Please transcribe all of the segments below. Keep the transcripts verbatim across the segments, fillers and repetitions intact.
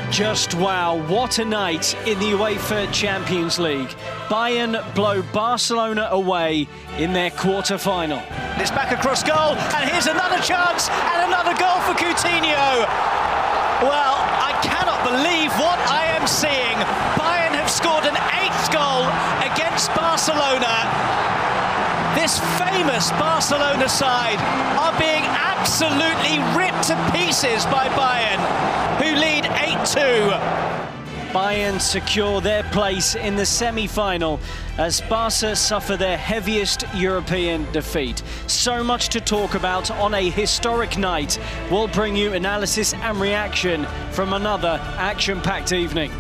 Just wow, what a night in the UEFA Champions League. Bayern blow Barcelona away in their quarter-final. It's back across goal, and here's another chance, and another goal for Coutinho. Well, I cannot believe what I am seeing. Bayern have scored an eighth goal against Barcelona. This famous Barcelona side are being absolutely ripped to pieces by Bayern, who lead eight two. Bayern secure their place in the semi-final as Barca suffer their heaviest European defeat. So much to talk about on a historic night. We'll bring you analysis and reaction from another action-packed evening.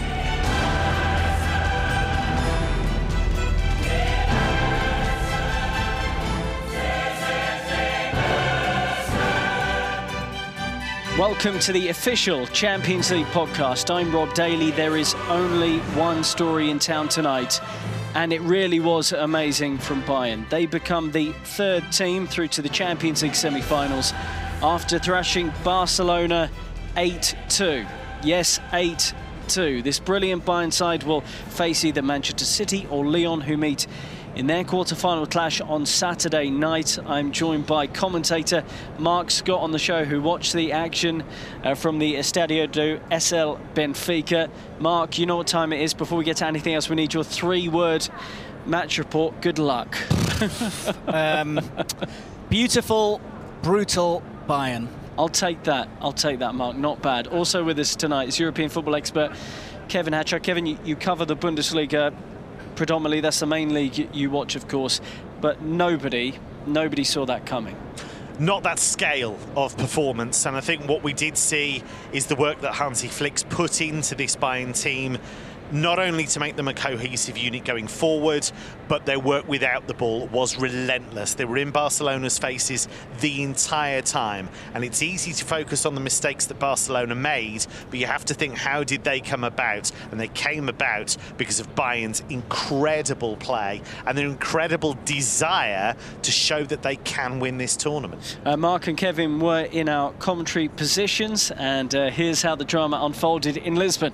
Welcome to the official Champions League podcast. I'm Rob Daly. There is only one story in town tonight, and it really was amazing from Bayern. They become the third team through to the Champions League semi-finals after thrashing Barcelona eight two. Yes, eight two. This brilliant Bayern side will face either Manchester City or Lyon, who meet in their quarter-final clash on Saturday night. I'm joined by commentator Mark Scott on the show, who watched the action uh, from the Estadio do S L Benfica. Mark, you know what time it is. Before we get to anything else, we need your three-word match report. Good luck. um, beautiful, brutal Bayern. I'll take that. I'll take that, Mark. Not bad. Also with us tonight is European football expert Kevin Hatcher. Kevin, you, you cover the Bundesliga predominantly. That's the main league you watch, of course, but nobody nobody saw that coming. Not that scale of performance, and I think what we did see is the work that Hansi Flick's put into this Bayern team, not only to make them a cohesive unit going forward, but their work without the ball was relentless. They were in Barcelona's faces the entire time, and it's easy to focus on the mistakes that Barcelona made, but you have to think, how did they come about? And they came about because of Bayern's incredible play and their incredible desire to show that they can win this tournament. Uh, Mark and Kevin were in our commentary positions, and uh, here's how the drama unfolded in Lisbon.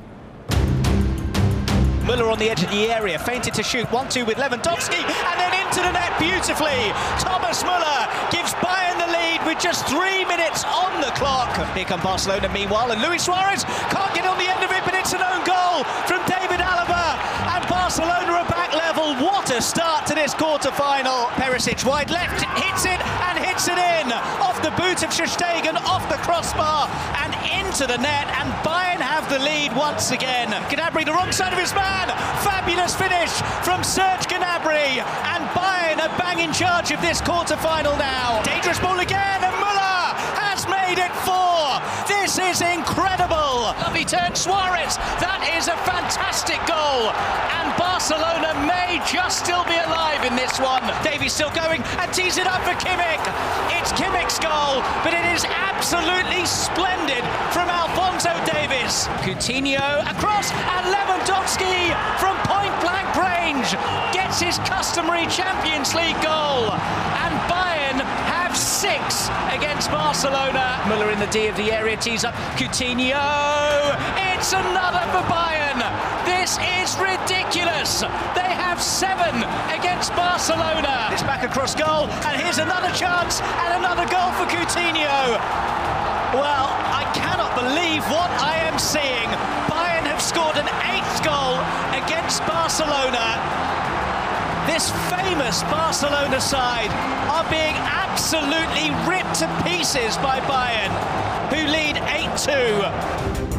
Müller on the edge of the area, feinted to shoot, one two with Lewandowski, and then into the net beautifully. Thomas Müller gives Bayern the lead with just three minutes on the clock. Here come Barcelona meanwhile, and Luis Suarez can't get on the end of it, but it's an own goal from David Alaba, and Barcelona are back level. What a start to this quarter-final. Perisic wide left, hits it, and hits it in. Off the boot of ter Stegen, off the crossbar, and into the net, and Bayern have the lead once again. Gnabry, the wrong side of his man. Fabulous finish from Serge Gnabry, and Bayern are bang in charge of this quarter-final now. Dangerous ball again, and Müller has made it four. This is incredible. Lovely turn, Suarez. That is a fantastic goal, and Barcelona may just still be alive in this one. Davies still going and tees it up for Kimmich. It's Kimmich's goal, but it is absolutely splendid from Alphonso Davies. Coutinho across, and Lewandowski from point-blank range gets his customary Champions League goal, and Bayern have six against Barcelona. Müller in the D of the area, tees up Coutinho. It's another for Bayern. This is ridiculous. They have seven against Barcelona. It's back across goal, and here's another chance, and another goal for Coutinho. Well, I cannot believe what I am seeing. Bayern have scored an eighth goal against Barcelona. This famous Barcelona side are being absolutely ripped to pieces by Bayern, who lead eight two.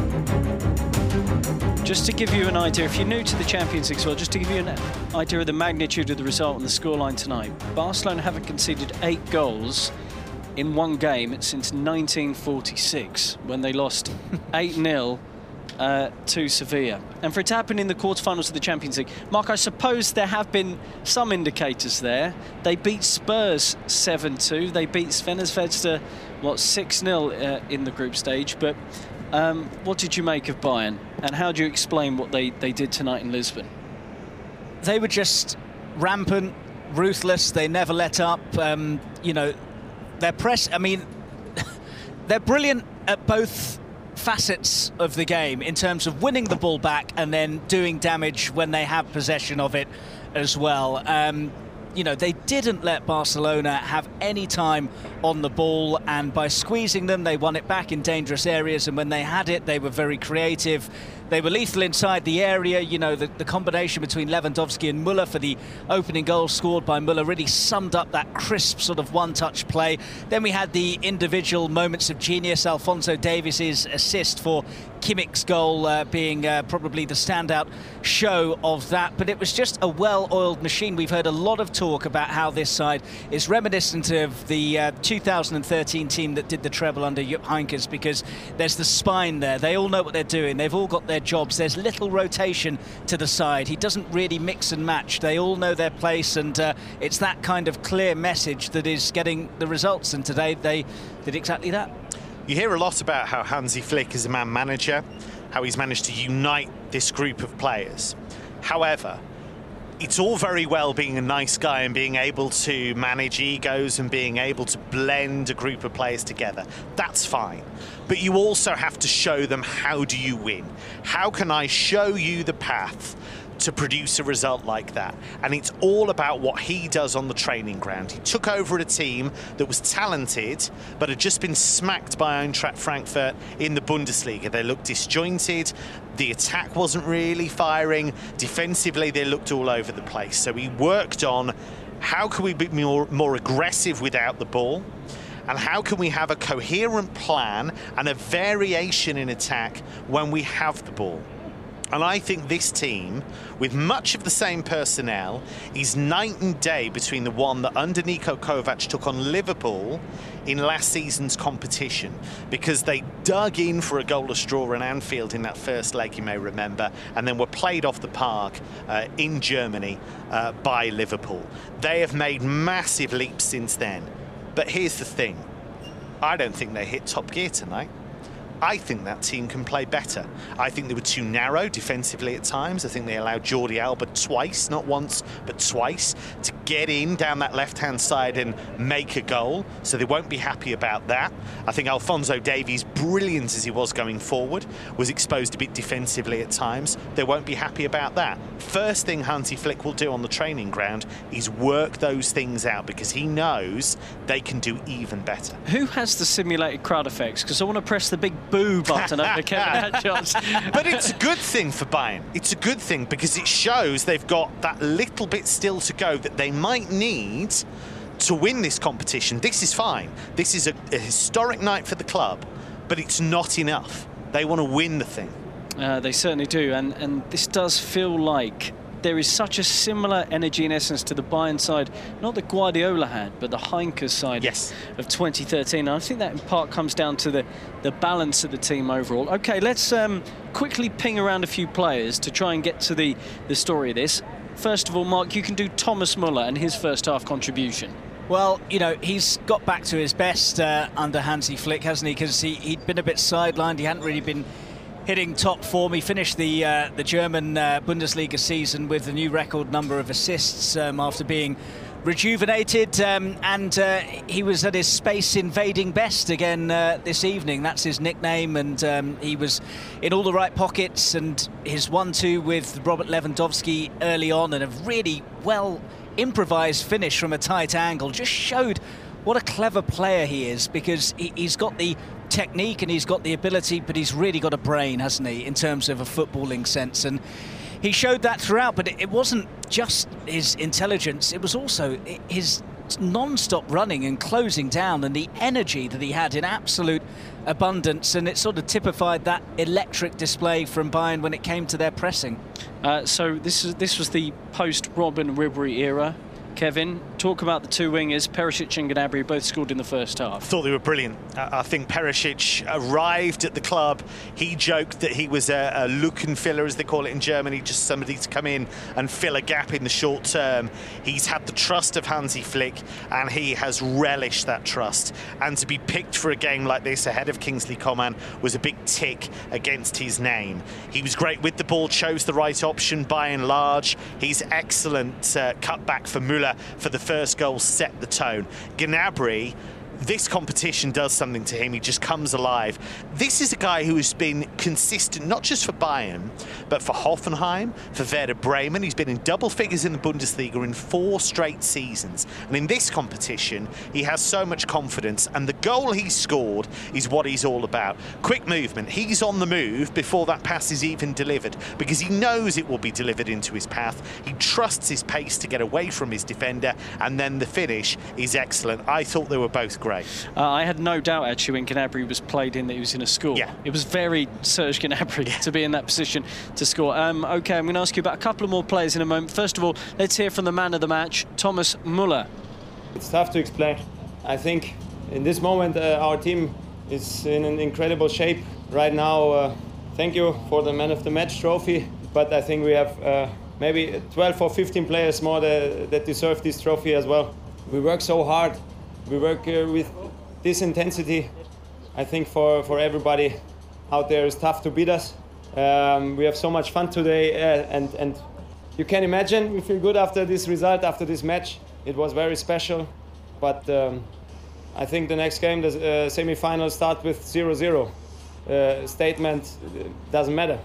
Just to give you an idea, if you're new to the Champions League as well, just to give you an idea of the magnitude of the result and the scoreline tonight, Barcelona haven't conceded eight goals in one game since nineteen forty-six, when they lost eight nil uh, to Sevilla. And for it to happen in the quarterfinals of the Champions League, Mark, I suppose there have been some indicators there. They beat Spurs seven two. They beat Sven Svedster, what, six nil uh, in the group stage. But um, what did you make of Bayern? And how do you explain what they, they did tonight in Lisbon? They were just rampant, ruthless. They never let up. Um, you know, their press, I mean, they're brilliant at both facets of the game in terms of winning the ball back and then doing damage when they have possession of it as well. Um, you know, they didn't let Barcelona have any time on the ball, and by squeezing them, they won it back in dangerous areas, and when they had it, they were very creative. They were lethal inside the area. You know, the, the combination between Lewandowski and Müller for the opening goal scored by Müller really summed up that crisp sort of one-touch play. Then we had the individual moments of genius. Alphonso Davies' assist for Kimmich's goal uh, being uh, probably the standout show of that. But it was just a well-oiled machine. We've heard a lot of talk about how this side is reminiscent of the uh, two thousand thirteen team that did the treble under Jupp Heynckes, because there's the spine there. They all know what they're doing. They've all got their jobs. There's little rotation to the side. He doesn't really mix and match. They all know their place, and uh, it's that kind of clear message that is getting the results, and today they did exactly that. You hear a lot about how Hansi Flick is a man manager, how he's managed to unite this group of players. However, it's all very well being a nice guy and being able to manage egos and being able to blend a group of players together. That's fine. But you also have to show them, how do you win? How can I show you the path to produce a result like that? And it's all about what he does on the training ground. He took over at a team that was talented, but had just been smacked by Eintracht Frankfurt in the Bundesliga. They looked disjointed. The attack wasn't really firing. Defensively, they looked all over the place. So he worked on how can we be more, more aggressive without the ball, and how can we have a coherent plan and a variation in attack when we have the ball. And I think this team, with much of the same personnel, is night and day between the one that under Niko Kovac took on Liverpool in last season's competition, because they dug in for a goalless draw in Anfield in that first leg, you may remember, and then were played off the park uh, in Germany uh, by Liverpool. They have made massive leaps since then. But here's the thing. I don't think they hit top gear tonight. I think that team can play better. I think they were too narrow defensively at times. I think they allowed Jordi Alba twice, not once, but twice, to get in down that left-hand side and make a goal. So they won't be happy about that. I think Alphonso Davies, brilliant as he was going forward, was exposed a bit defensively at times. They won't be happy about that. First thing Hansi Flick will do on the training ground is work those things out, because he knows they can do even better. Who has the simulated crowd effects? Because I want to press the big boo button over Kevin Atchos. But it's a good thing for Bayern. It's a good thing because it shows they've got that little bit still to go that they might need to win this competition. This is fine. This is a, a historic night for the club, but it's not enough. They want to win the thing. Uh, they certainly do, and, and this does feel like there is such a similar energy in essence to the Bayern side, not that Guardiola had, but the Heynckes side yes. of twenty thirteen. And I think that in part comes down to the, the balance of the team overall. OK, let's um, quickly ping around a few players to try and get to the, the story of this. First of all, Mark, you can do Thomas Müller and his first half contribution. Well, you know, he's got back to his best uh, under Hansi Flick, hasn't he? Because he, he'd been a bit sidelined. He hadn't really been hitting top form. He finished the uh, the German uh, Bundesliga season with a new record number of assists um, after being rejuvenated, um, and uh, he was at his space invading best again uh, this evening. That's his nickname, and um, he was in all the right pockets, and his one two with Robert Lewandowski early on, and a really well improvised finish from a tight angle just showed what a clever player he is, because he, he's got the technique and he's got the ability, but he's really got a brain, hasn't he, in terms of a footballing sense. And he showed that throughout, but it, it wasn't just his intelligence, it was also his non-stop running and closing down and the energy that he had in absolute abundance, and it sort of typified that electric display from Bayern when it came to their pressing. Uh, so this is this was the post-Robin Ribery era. Kevin, talk about the two wingers, Perisic and Gnabry, both scored in the first half. I thought they were brilliant. I think Perisic arrived at the club. He joked that he was a, a Lückenfüller, as they call it in Germany, just somebody to come in and fill a gap in the short term. He's had the trust of Hansi Flick, and he has relished that trust. And to be picked for a game like this ahead of Kingsley Coman was a big tick against his name. He was great with the ball, chose the right option by and large. He's excellent uh, cutback for Müller for the first goal, set the tone. Gnabry, this competition does something to him. He just comes alive. This is a guy who has been consistent, not just for Bayern, but for Hoffenheim, for Werder Bremen. He's been in double figures in the Bundesliga in four straight seasons. And in this competition, he has so much confidence. And the goal he scored is what he's all about. Quick movement. He's on the move before that pass is even delivered, because he knows it will be delivered into his path. He trusts his pace to get away from his defender, and then the finish is excellent. I thought they were both great. Uh, I had no doubt actually when Gnabry was played in that he was in a school. Yeah. It was very Serge Gnabry yeah. to be in that position to score. Um, OK, I'm going to ask you about a couple of more players in a moment. First of all, let's hear from the man of the match, Thomas Müller. It's tough to explain. I think in this moment uh, our team is in an incredible shape right now. Uh, thank you for the man of the match trophy, but I think we have uh, maybe twelve or fifteen players more that, that deserve this trophy as well. We work so hard. We work uh, with this intensity. I think for, for everybody out there, it's tough to beat us. Um, we have so much fun today, uh, and, and you can imagine we feel good after this result, after this match. It was very special, but um, I think the next game, the uh, semi-final, start with zero zero. Uh, statement doesn't matter.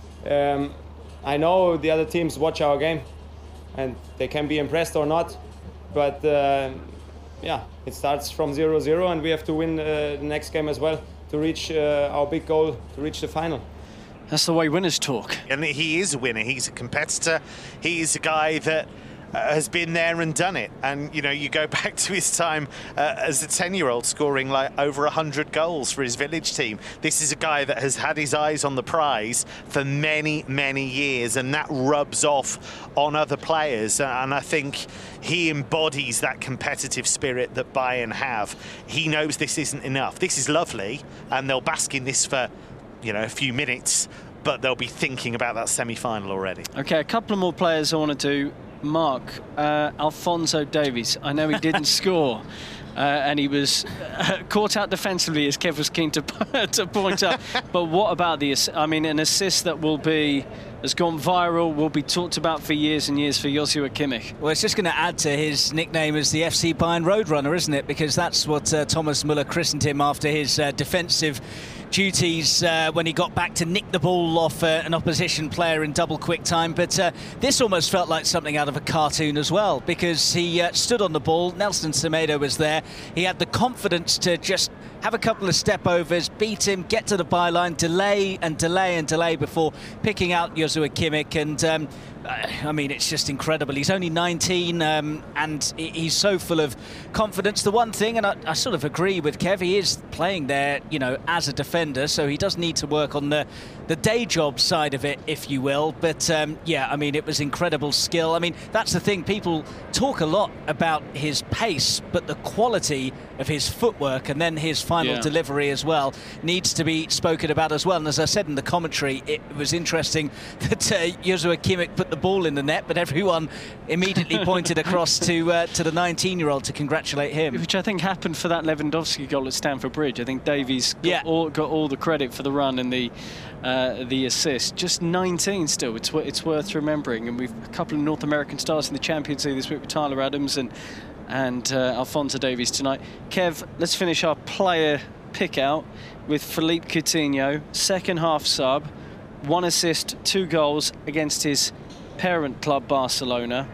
Um, I know the other teams watch our game, and they can be impressed or not, but uh, yeah, it starts from zero zero, and we have to win uh, the next game as well to reach uh, our big goal, to reach the final. That's the way winners talk. And he is a winner. He's a competitor. He is a guy that uh, has been there and done it. And, you know, you go back to his time uh, as a ten-year-old scoring like over one hundred goals for his village team. This is a guy that has had his eyes on the prize for many, many years, and that rubs off on other players. And I think he embodies that competitive spirit that Bayern have. He knows this isn't enough. This is lovely, and they'll bask in this for, you know, a few minutes, but they'll be thinking about that semi-final already. OK, a couple of more players I want to do. Mark, uh, Alphonso Davies. I know he didn't score, uh, and he was uh, caught out defensively, as Kev was keen to, to point out. But what about the, I mean, an assist that will be, has gone viral, will be talked about for years and years for Joshua Kimmich. Well, it's just going to add to his nickname as the F C Bayern Roadrunner, isn't it? Because that's what uh, Thomas Müller christened him after his uh, defensive duties uh, when he got back to nick the ball off uh, an opposition player in double quick time. But uh, this almost felt like something out of a cartoon as well, because he uh, stood on the ball. Nelson Semedo was there. He had the confidence to just have a couple of step overs, beat him, get to the byline, delay and delay and delay before picking out Joshua Kimmich. And um, I mean, it's just incredible. He's only nineteen, um, and he's so full of confidence. The one thing, and I, I sort of agree with Kev, he is playing there, you know, as a defender, so he does need to work on the the day job side of it, if you will. But um, yeah, I mean, it was incredible skill. I mean, that's the thing. People talk a lot about his pace, but the quality of his footwork and then his final yeah. delivery as well needs to be spoken about as well. And as I said in the commentary, it was interesting that uh, Joshua Kimmich put the ball in the net, but everyone immediately pointed across to uh, to the nineteen-year-old to congratulate him. Which I think happened for that Lewandowski goal at Stamford Bridge. I think Davies got, yeah. all, got all the credit for the run and the uh, the assist. Just nineteen still. It's it's worth remembering. And we've a couple of North American stars in the Champions League this week with Tyler Adams and and uh, Alphonso Davies tonight. Kev, let's finish our player pick out with Philippe Coutinho, second half sub, one assist, two goals against his parent club Barcelona.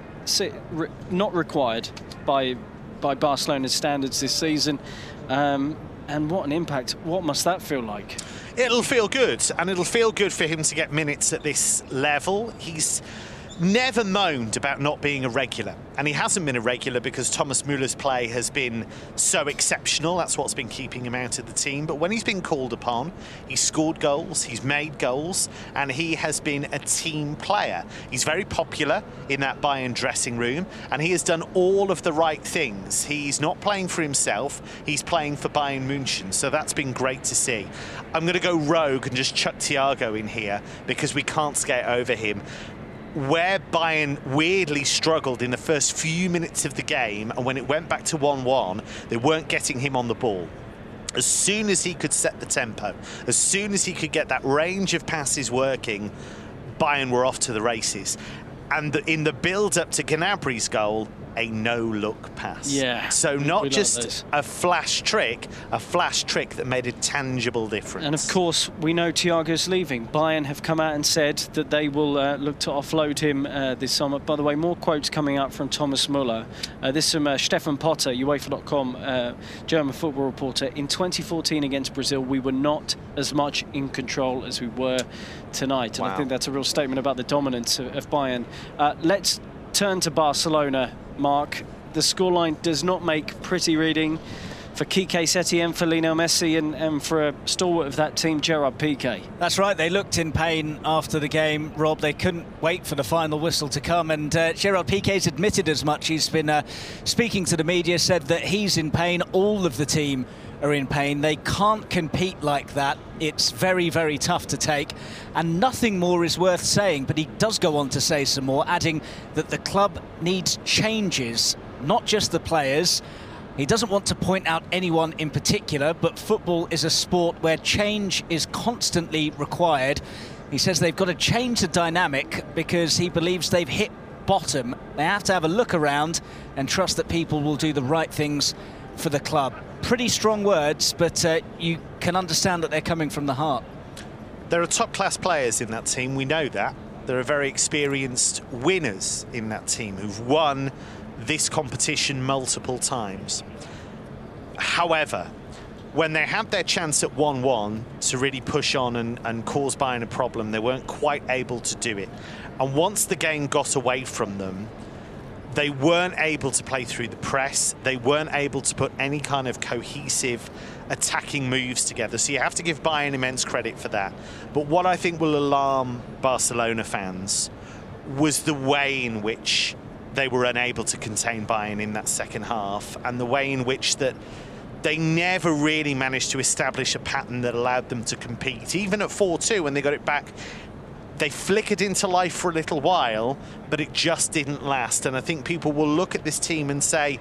Not required by by Barcelona's standards this season. Um, and what an impact. What must that feel like? It'll feel good, and it'll feel good for him to get minutes at this level. He's never moaned about not being a regular, and he hasn't been a regular because Thomas Müller's play has been so exceptional. That's what's been keeping him out of the team. But when he's been called upon, he's scored goals, he's made goals, and he has been a team player. He's very popular in that Bayern dressing room, and he has done all of the right things. He's not playing for himself, he's playing for Bayern München, so that's been great to see. I'm going to go rogue and just chuck Thiago in here because we can't skate over him. Where Bayern weirdly struggled in the first few minutes of the game, and when it went back to one one, they weren't getting him on the ball. As soon as he could set the tempo, as soon as he could get that range of passes working, Bayern were off to the races. and the, in the build-up to Gnabry's goal, a no-look pass. Yeah. So not we just a flash trick, a flash trick that made a tangible difference. And of course, we know Thiago's leaving. Bayern have come out and said that they will uh, look to offload him uh, this summer. By the way, more quotes coming out from Thomas Müller. Uh, this is from uh, Stefan Potter, UEFA dot com, uh, German football reporter. In twenty fourteen against Brazil, we were not as much in control as we were tonight. And wow. I think that's a real statement about the dominance of, of Bayern. Uh, let's turn to Barcelona. Mark, the scoreline does not make pretty reading for Quique Setien, for Lionel Messi, and, and for a stalwart of that team, Gerard Piqué. That's right, they looked in pain after the game, Rob. They couldn't wait for the final whistle to come, and uh, Gerard Piqué's admitted as much. He's been uh, speaking to the media, said that he's in pain, all of the team are in pain. They can't compete like that. It's very, very tough to take, and nothing more is worth saying. But he does go on to say some more, adding that the club needs changes, not just the players. He doesn't want to point out anyone in particular, but football is a sport where change is constantly required. He says they've got to change the dynamic because he believes they've hit bottom. They have to have a look around and trust that people will do the right things for the club. Pretty strong words, but uh, you can understand that they're coming from the heart. There are top-class players in that team, we know that. There are very experienced winners in that team who've won this competition multiple times. However, when they had their chance at one one to really push on and, and cause Bayern a problem, they weren't quite able to do it. And once the game got away from them, they weren't able to play through the press. They weren't able to put any kind of cohesive attacking moves together. So you have to give Bayern immense credit for that. But what I think will alarm Barcelona fans was the way in which they were unable to contain Bayern in that second half, and the way in which that they never really managed to establish a pattern that allowed them to compete. Even at four two, when they got it back, they flickered into life for a little while, but it just didn't last. And I think people will look at this team and say,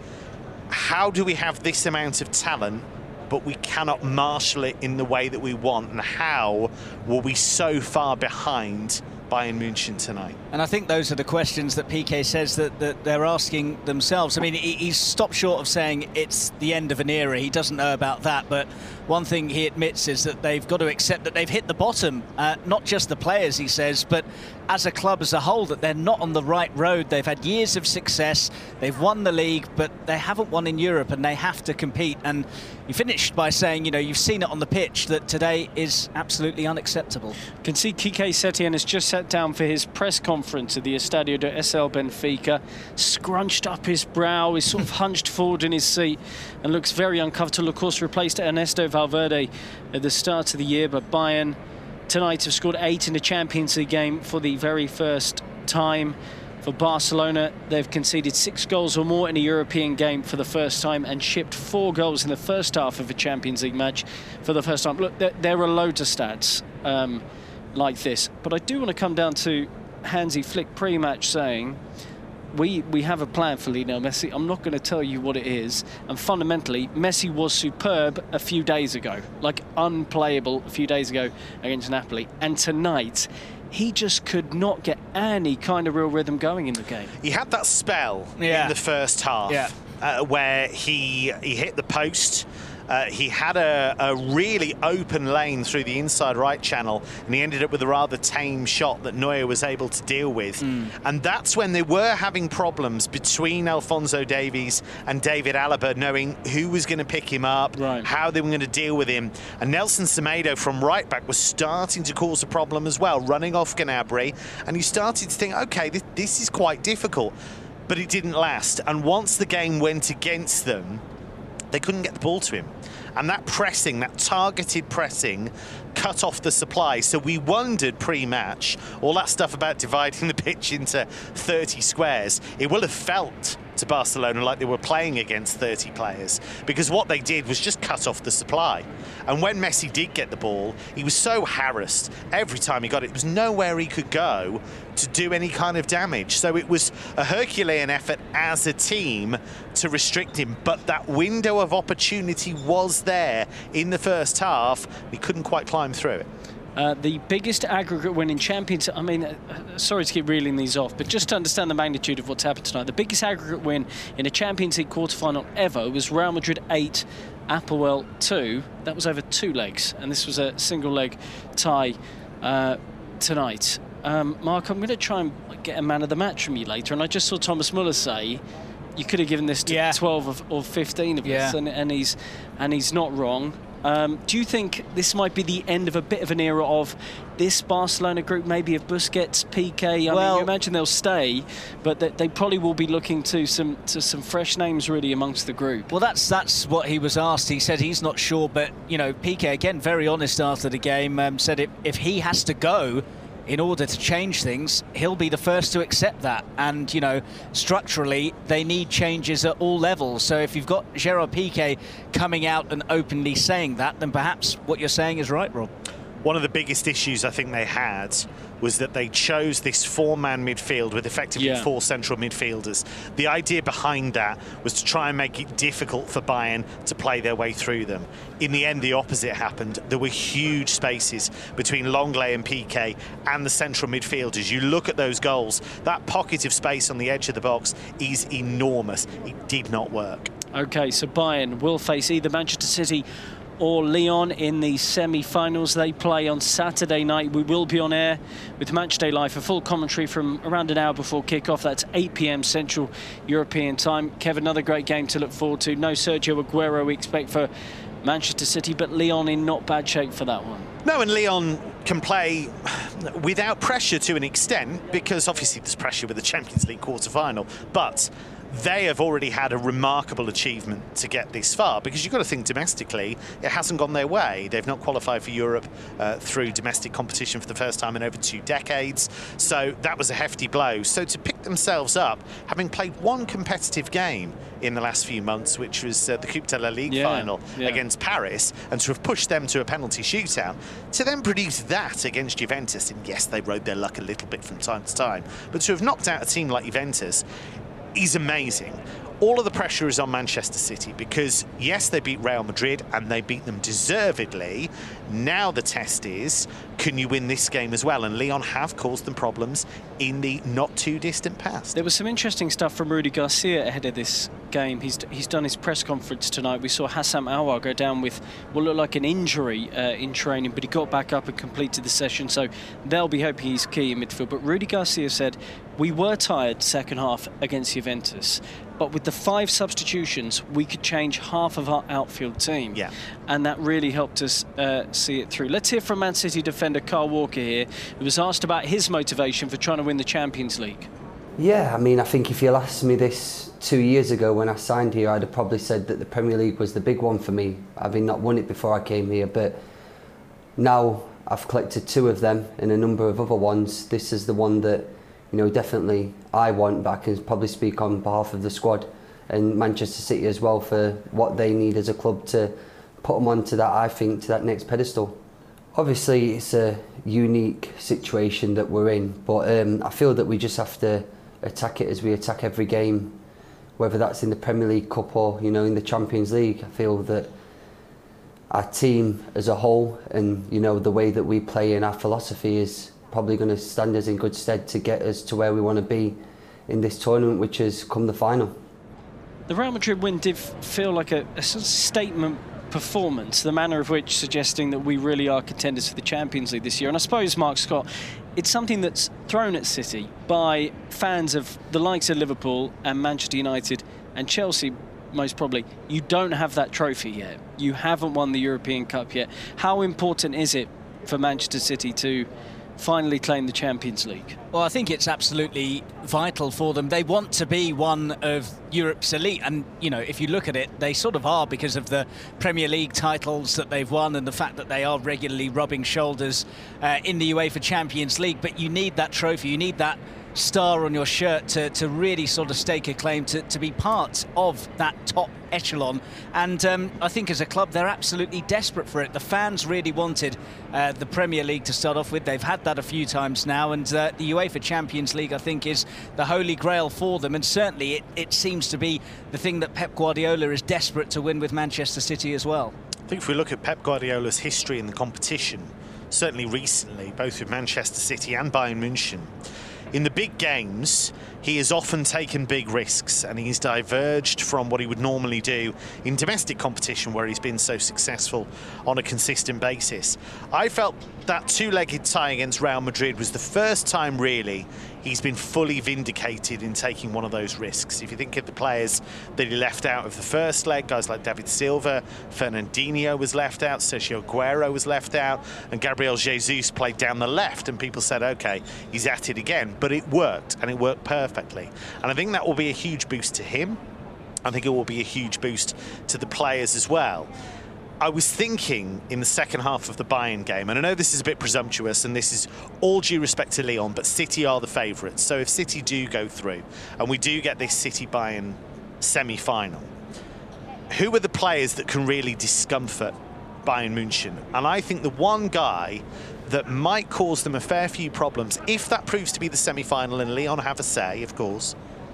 how do we have this amount of talent, but we cannot marshal it in the way that we want? And how were we so far behind Bayern München tonight? And I think those are the questions that Piqué says that, that they're asking themselves. I mean, he, he's stopped short of saying it's the end of an era. He doesn't know about that, but one thing he admits is that they've got to accept that they've hit the bottom. Uh, not just the players, he says, but as a club as a whole, that they're not on the right road. They've had years of success, they've won the league, but they haven't won in Europe, and they have to compete. And he finished by saying, you know, you've seen it on the pitch, that today is absolutely unacceptable. You can see Quique Setien has just sat down for his press conference at the Estadio de S L Benfica, scrunched up his brow, he's sort of hunched forward in his seat and looks very uncomfortable. Of course, replaced Ernesto Valverde at the start of the year, but Bayern tonight have scored eight in the Champions League game for the very first time. For Barcelona, they've conceded six goals or more in a European game for the first time and shipped four goals in the first half of a Champions League match for the first time. Look, there, there are loads of stats um, like this, but I do want to come down to Hansi Flick pre-match saying, we we have a plan for Lionel Messi. I'm not going to tell you what it is. And fundamentally, Messi was superb a few days ago, like unplayable a few days ago against Napoli. And tonight, he just could not get any kind of real rhythm going in the game. He had that spell yeah. in the first half yeah. uh, where he he hit the post. Uh, he had a, a really open lane through the inside right channel, and he ended up with a rather tame shot that Neuer was able to deal with. Mm. And that's when they were having problems between Alphonso Davies and David Alaba, knowing who was going to pick him up, right. how they were going to deal with him. And Nelson Semedo from right back was starting to cause a problem as well, running off Gnabry. And you started to think, OK, this, this is quite difficult. But it didn't last. And once the game went against them, they couldn't get the ball to him. And that pressing, that targeted pressing, cut off the supply. So we wondered pre-match, all that stuff about dividing the pitch into thirty squares, it will have felt to Barcelona like they were playing against thirty players, because what they did was just cut off the supply. And when Messi did get the ball, he was so harassed every time he got it. There was nowhere he could go to do any kind of damage. So it was a Herculean effort as a team to restrict him. But that window of opportunity was there in the first half. He couldn't quite climb through it. Uh, the biggest aggregate win in Champions... I mean, uh, sorry to keep reeling these off, but just to understand the magnitude of what's happened tonight, the biggest aggregate win in a Champions League quarter-final ever was Real Madrid eight, Apoel two. That was over two legs, and this was a single-leg tie uh, tonight. Um, Mark, I'm going to try and get a man of the match from you later, and I just saw Thomas Muller say you could have given this to yeah. twelve of, or fifteen of yeah. us, and, and, he's, and he's not wrong. Um, do you think this might be the end of a bit of an era of this Barcelona group, maybe of Busquets, P K? I well, mean, you imagine they'll stay, but they, they probably will be looking to some to some fresh names really amongst the group. Well, that's that's what he was asked. He said he's not sure, but you know, P K again, very honest after the game, um, said if if he has to go in order to change things, he'll be the first to accept that. And, you know, structurally, they need changes at all levels. So if you've got Gerard Piqué coming out and openly saying that, then perhaps what you're saying is right, Rob. One of the biggest issues I think they had was that they chose this four-man midfield with effectively yeah. four central midfielders. The idea behind that was to try and make it difficult for Bayern to play their way through them. In the end, the opposite happened. There were huge spaces between Longley and Piqué and the central midfielders. You look at those goals, that pocket of space on the edge of the box is enormous. It did not work. OK, so Bayern will face either Manchester City or Lyon in the semi-finals. They play on Saturday night. We will be on air with Matchday Live for full commentary from around an hour before kick-off. That's eight p m Central European time. Kev, another great game to look forward to. No Sergio Aguero we expect for Manchester City, but Lyon in not bad shape for that one. No, and Lyon can play without pressure to an extent, because obviously there's pressure with the Champions League quarter-final, but they have already had a remarkable achievement to get this far, because you've got to think domestically, it hasn't gone their way. They've not qualified for Europe uh, through domestic competition for the first time in over two decades. So that was a hefty blow. So to pick themselves up, having played one competitive game in the last few months, which was uh, the Coupe de la Ligue yeah, final yeah. against Paris, and to have pushed them to a penalty shootout, to then produce that against Juventus, and yes, they rode their luck a little bit from time to time, but to have knocked out a team like Juventus is amazing. All of the pressure is on Manchester City because, yes, they beat Real Madrid and they beat them deservedly. Now the test is, can you win this game as well? And Lyon have caused them problems in the not too distant past. There was some interesting stuff from Rudy Garcia ahead of this game. He's he's done his press conference tonight. We saw Hassam Aouar go down with what looked like an injury uh, in training, but he got back up and completed the session, so they'll be hoping he's key in midfield. But Rudy Garcia said, we were tired second half against Juventus, but with the five substitutions, we could change half of our outfield team. Yeah. And that really helped us uh, see it through. Let's hear from Man City defender Kyle Walker here, who was asked about his motivation for trying to win the Champions League. Yeah, I mean, I think if you asked me this two years ago when I signed here, I'd have probably said that the Premier League was the big one for me, having not won it before I came here. But now I've collected two of them and a number of other ones. This is the one that, you know, definitely I want, but I can probably speak on behalf of the squad and Manchester City as well for what they need as a club to put them onto that, I think, to that next pedestal. Obviously, it's a unique situation that we're in, but um, I feel that we just have to attack it as we attack every game, whether that's in the Premier League Cup or, you know, in the Champions League. I feel that our team as a whole and, you know, the way that we play and our philosophy is probably going to stand us in good stead to get us to where we want to be in this tournament, which has come the final. The Real Madrid win did feel like a, a sort of statement performance, the manner of which suggesting that we really are contenders for the Champions League this year. And I suppose, Mark Scott, it's something that's thrown at City by fans of the likes of Liverpool and Manchester United and Chelsea, most probably. You don't have that trophy yet. You haven't won the European Cup yet. How important is it for Manchester City to finally claim the Champions League? Well, I think it's absolutely vital for them. They want to be one of Europe's elite, and you know, if you look at it, they sort of are, because of the Premier League titles that they've won and the fact that they are regularly rubbing shoulders uh, in the UEFA Champions League. But you need that trophy, you need that star on your shirt to, to really sort of stake a claim to, to be part of that top echelon. And um, I think as a club they're absolutely desperate for it. The fans really wanted uh, the Premier League to start off with. They've had that a few times now, and uh, the UEFA Champions League I think is the holy grail for them, and certainly it, it seems to be the thing that Pep Guardiola is desperate to win with Manchester City as well. I think if we look at Pep Guardiola's history in the competition, certainly recently, both with Manchester City and Bayern München. In the big games, he has often taken big risks, and he's diverged from what he would normally do in domestic competition, where he's been so successful on a consistent basis. I felt that two-legged tie against Real Madrid was the first time, really, he's been fully vindicated in taking one of those risks. If you think of the players that he left out of the first leg, guys like David Silva, Fernandinho was left out, Sergio Aguero was left out, and Gabriel Jesus played down the left, and people said, OK, he's at it again. But it worked, and it worked perfectly. And I think that will be a huge boost to him. I think it will be a huge boost to the players as well. I was thinking in the second half of the Bayern game, and I know this is a bit presumptuous, and this is all due respect to Lyon, but City are the favourites. So if City do go through, and we do get this City-Bayern semi-final, who are the players that can really discomfort Bayern München? And I think the one guy that might cause them a fair few problems, if that proves to be the semi-final and Lyon have a say, of course,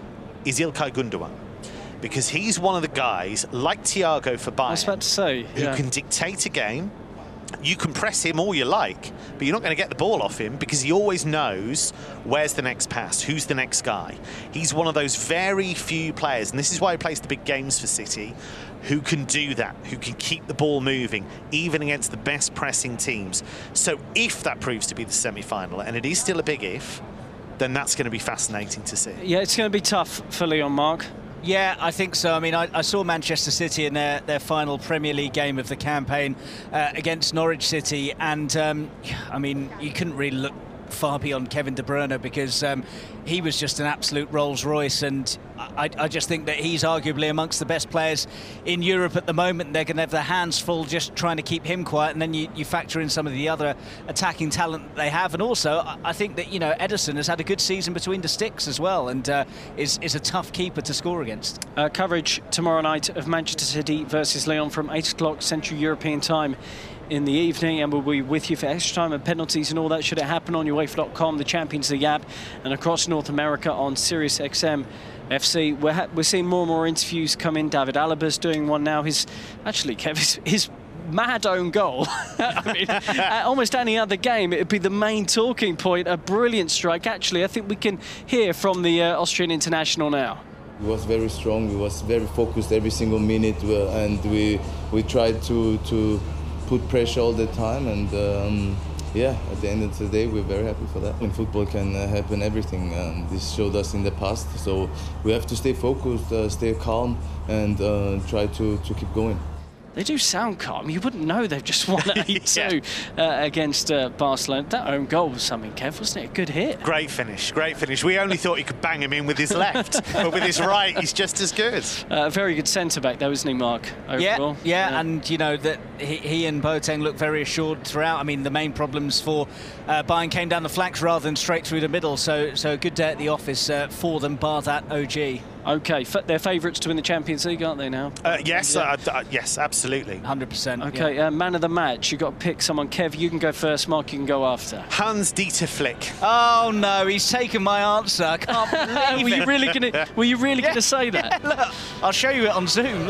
is İlkay Gündoğan. Because he's one of the guys, like Thiago for Bayern, I was about to say, who yeah. can dictate a game. You can press him all you like, but you're not going to get the ball off him, because he always knows where's the next pass, who's the next guy. He's one of those very few players, and this is why he plays the big games for City, who can do that, who can keep the ball moving, even against the best pressing teams. So if that proves to be the semi-final, and it is still a big if, then that's going to be fascinating to see. Yeah, it's going to be tough for Lyon, Mark. Yeah, I think so. I mean, I, I saw Manchester City in their, their final Premier League game of the campaign uh, against Norwich City, and um, I mean, you couldn't really look far beyond Kevin De Bruyne, because um, he was just an absolute Rolls Royce, and I, I just think that he's arguably amongst the best players in Europe at the moment. They're going to have their hands full just trying to keep him quiet, and then you, you factor in some of the other attacking talent that they have. And also, I think that, you know, Ederson has had a good season between the sticks as well, and uh, is, is a tough keeper to score against. Uh, coverage tomorrow night of Manchester City versus Lyon from eight o'clock Central European time in the evening, and we'll be with you for extra time and penalties and all that should it happen on UEFA dot com, the Champions League app, and across North America on Sirius X M F C. We're, ha we're seeing more and more interviews come in. David Alaba's doing one now. His actually, Kev, his, his mad own goal. I mean, at almost any other game, it would be the main talking point. A brilliant strike. Actually, I think we can hear from the uh, Austrian international now. He was very strong. He was very focused every single minute, uh, and we we tried to to. put pressure all the time, and um, yeah, at the end of the day, we're very happy for that. In football can uh, happen everything, and this showed us in the past, so we have to stay focused, uh, stay calm, and uh, try to, to keep going. They do sound calm. You wouldn't know they've just won eight two yeah. uh, against uh, Barcelona. That own goal was something, Kev, wasn't it? A good hit. Great finish, great finish. We only thought he could bang him in with his left, but with his right, he's just as good. A uh, very good centre-back, though, isn't he, Mark? Overall. Yeah, yeah, yeah, and, you know, that he, he and Boateng look very assured throughout. I mean, the main problems for uh, Bayern came down the flanks rather than straight through the middle, so so a good day at the office uh, for them, bar that O G. OK, they're favourites to win the Champions League, aren't they now? Uh, yes, yeah. uh, uh, yes, absolutely. one hundred percent. OK, yeah. uh, man of the match. You've got to pick someone. Kev, you can go first. Mark, you can go after. Hans-Dieter Flick. Oh, no, he's taken my answer. I can't believe were it. you really going to Were you really yeah, going to say that? Yeah, look, I'll show you it on Zoom.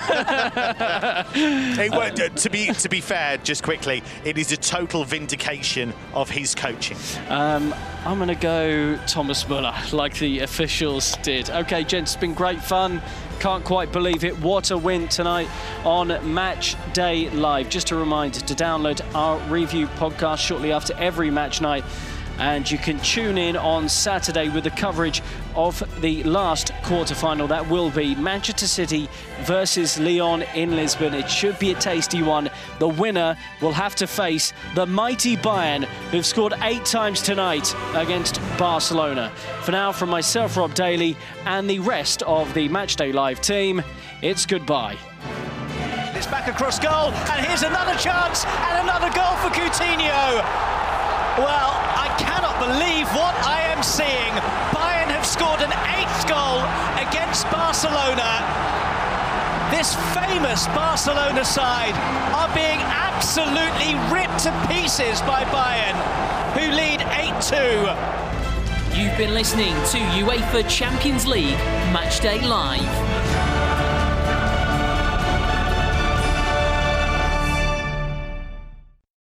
It won't, uh, to be to be fair, just quickly, it is a total vindication of his coaching. Um, I'm going to go Thomas Muller, like the officials did. OK, gents, it's been great fun. Can't quite believe it. What a win tonight on Match Day Live. Just a reminder to download our review podcast shortly after every match night. And you can tune in on Saturday with the coverage of the last quarter-final. That will be Manchester City versus Lyon in Lisbon. It should be a tasty one. The winner will have to face the mighty Bayern, who've scored eight times tonight against Barcelona. For now, from myself, Rob Daly, and the rest of the Matchday Live team, it's goodbye. It's back across goal, and here's another chance, and another goal for Coutinho. Well, I cannot believe what I am seeing. Bayern have scored an eighth goal against Barcelona. This famous Barcelona side are being absolutely ripped to pieces by Bayern, who lead eight two. You've been listening to UEFA Champions League Matchday Live.